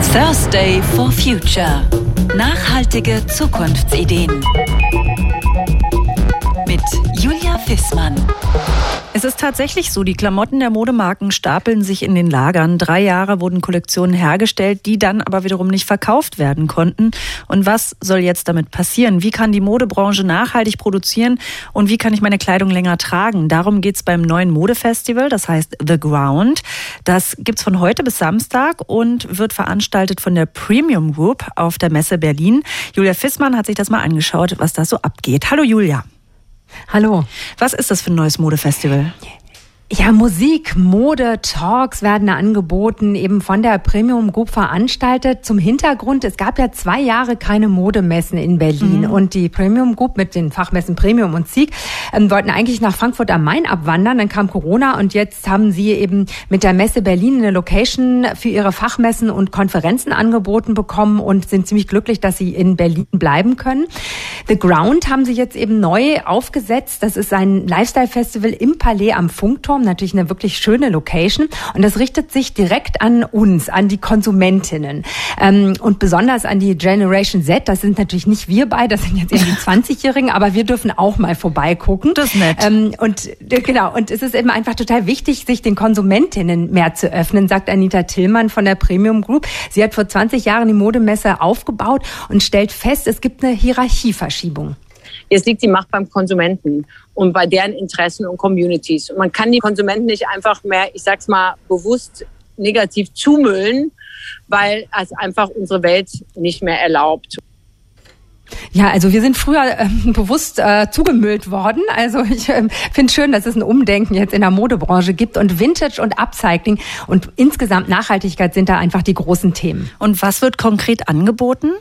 Thursday for Future. Nachhaltige Zukunftsideen. Mit Julia Fissmann. Es ist tatsächlich so, die Klamotten der Modemarken stapeln sich in den Lagern. 3 Jahre wurden Kollektionen hergestellt, die dann aber wiederum nicht verkauft werden konnten. Und was soll jetzt damit passieren? Wie kann die Modebranche nachhaltig produzieren und wie kann ich meine Kleidung länger tragen? Darum geht's beim neuen Modefestival, das heißt The Ground. Das gibt's von heute bis Samstag und wird veranstaltet von der Premium Group auf der Messe Berlin. Julia Fissmann hat sich das mal angeschaut, was da so abgeht. Hallo Julia. Hallo. Was ist das für ein neues Modefestival? Ja, Musik, Mode, Talks werden da angeboten, eben von der Premium Group veranstaltet. Zum Hintergrund, es gab ja 2 Jahre keine Modemessen in Berlin. Und die Premium Group mit den Fachmessen Premium und Sieg wollten eigentlich nach Frankfurt am Main abwandern. Dann kam Corona und jetzt haben sie eben mit der Messe Berlin eine Location für ihre Fachmessen und Konferenzen angeboten bekommen und sind ziemlich glücklich, dass sie in Berlin bleiben können. The Ground haben sie jetzt eben neu aufgesetzt. Das ist ein Lifestyle-Festival im Palais am Funkturm. Natürlich eine wirklich schöne Location und das richtet sich direkt an uns, an die Konsumentinnen und besonders an die Generation Z. Das sind natürlich nicht wir beide, das sind jetzt eher die 20-Jährigen, aber wir dürfen auch mal vorbeigucken. Das ist nett. Und es ist eben einfach total wichtig, sich den Konsumentinnen mehr zu öffnen, sagt Anita Tillmann von der Premium Group. Sie hat vor 20 Jahren die Modemesse aufgebaut und stellt fest, es gibt eine Hierarchieverschiebung. Jetzt liegt die Macht beim Konsumenten und bei deren Interessen und Communities. Und man kann die Konsumenten nicht einfach mehr, ich sag's mal, bewusst negativ zumüllen, weil es einfach unsere Welt nicht mehr erlaubt. Ja, also wir sind früher bewusst zugemüllt worden. Also ich finde schön, dass es ein Umdenken jetzt in der Modebranche gibt und Vintage und Upcycling und insgesamt Nachhaltigkeit sind da einfach die großen Themen. Und was wird konkret angeboten?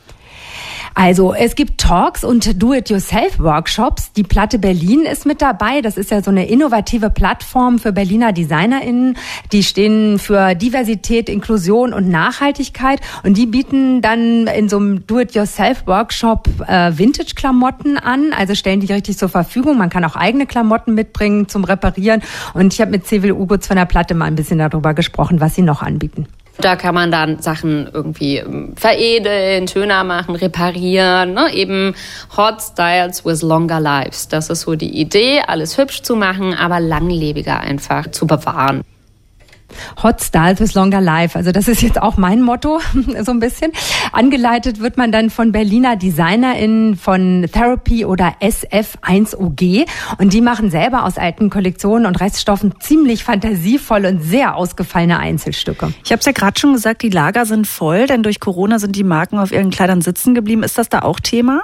Also es gibt Talks und Do-it-yourself-Workshops. Die Platte Berlin ist mit dabei. Das ist ja so eine innovative Plattform für Berliner DesignerInnen. Die stehen für Diversität, Inklusion und Nachhaltigkeit. Und die bieten dann in so einem Do-it-yourself-Workshop Vintage-Klamotten an. Also stellen die richtig zur Verfügung. Man kann auch eigene Klamotten mitbringen zum Reparieren. Und ich habe mit Cevil Ugutz von der Platte mal ein bisschen darüber gesprochen, was sie noch anbieten. Da kann man dann Sachen irgendwie veredeln, schöner machen, reparieren, ne? Eben Hot Styles with longer lives. Das ist so die Idee, alles hübsch zu machen, aber langlebiger einfach zu bewahren. Hot Styles with longer life. Also das ist jetzt auch mein Motto, so ein bisschen. Angeleitet wird man dann von Berliner DesignerInnen von Therapy oder SF1OG. Und die machen selber aus alten Kollektionen und Reststoffen ziemlich fantasievolle und sehr ausgefallene Einzelstücke. Ich habe es ja gerade schon gesagt, die Lager sind voll, denn durch Corona sind die Marken auf ihren Kleidern sitzen geblieben. Ist das da auch Thema?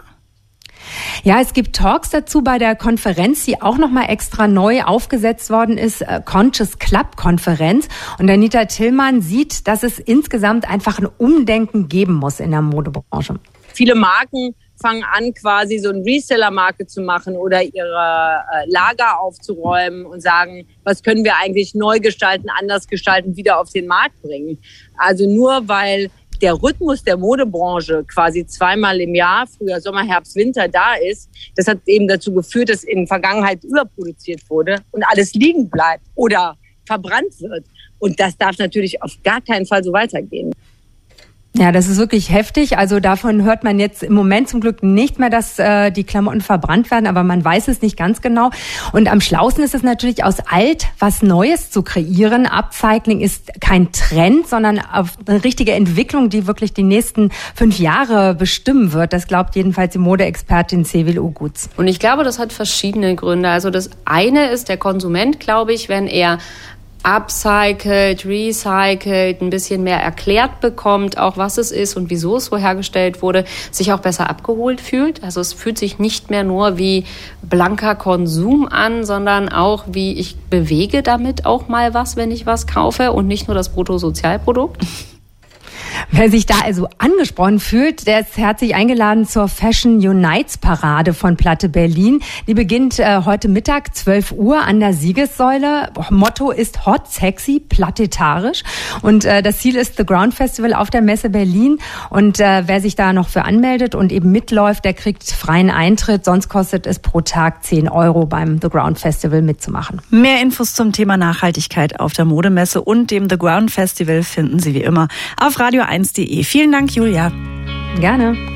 Ja, es gibt Talks dazu bei der Konferenz, die auch nochmal extra neu aufgesetzt worden ist, Conscious Club Konferenz. Und Anita Tillmann sieht, dass es insgesamt einfach ein Umdenken geben muss in der Modebranche. Viele Marken fangen an, quasi so eine Reseller-Marke zu machen oder ihre Lager aufzuräumen und sagen, was können wir eigentlich neu gestalten, anders gestalten, wieder auf den Markt bringen. Also nur weil der Rhythmus der Modebranche quasi 2-mal im Jahr, Frühjahr, Sommer, Herbst, Winter da ist, das hat eben dazu geführt, dass in der Vergangenheit überproduziert wurde und alles liegen bleibt oder verbrannt wird. Und das darf natürlich auf gar keinen Fall so weitergehen. Ja, das ist wirklich heftig. Also davon hört man jetzt im Moment zum Glück nicht mehr, dass die Klamotten verbrannt werden, aber man weiß es nicht ganz genau. Und am schlausten ist es natürlich, aus alt was Neues zu kreieren. Upcycling ist kein Trend, sondern eine richtige Entwicklung, die wirklich die nächsten 5 Jahre bestimmen wird. Das glaubt jedenfalls die Modeexpertin Cevil Ugutz. Und ich glaube, das hat verschiedene Gründe. Also das eine ist der Konsument, glaube ich, wenn er upcycelt, recycelt, ein bisschen mehr erklärt bekommt, auch was es ist und wieso es so hergestellt wurde, sich auch besser abgeholt fühlt. Also es fühlt sich nicht mehr nur wie blanker Konsum an, sondern auch wie ich bewege damit auch mal was, wenn ich was kaufe und nicht nur das Bruttosozialprodukt. Wer sich da also angesprochen fühlt, der ist herzlich eingeladen zur Fashion Unites Parade von Platte Berlin. Die beginnt heute Mittag 12 Uhr an der Siegessäule. Motto ist Hot, Sexy, Plattetarisch. Und das Ziel ist The Ground Festival auf der Messe Berlin. Und wer sich da noch für anmeldet und eben mitläuft, der kriegt freien Eintritt. Sonst kostet es pro Tag 10 € beim The Ground Festival mitzumachen. Mehr Infos zum Thema Nachhaltigkeit auf der Modemesse und dem The Ground Festival finden Sie wie immer auf radio1.de/News. sat1.de. Vielen Dank, Julia. Gerne.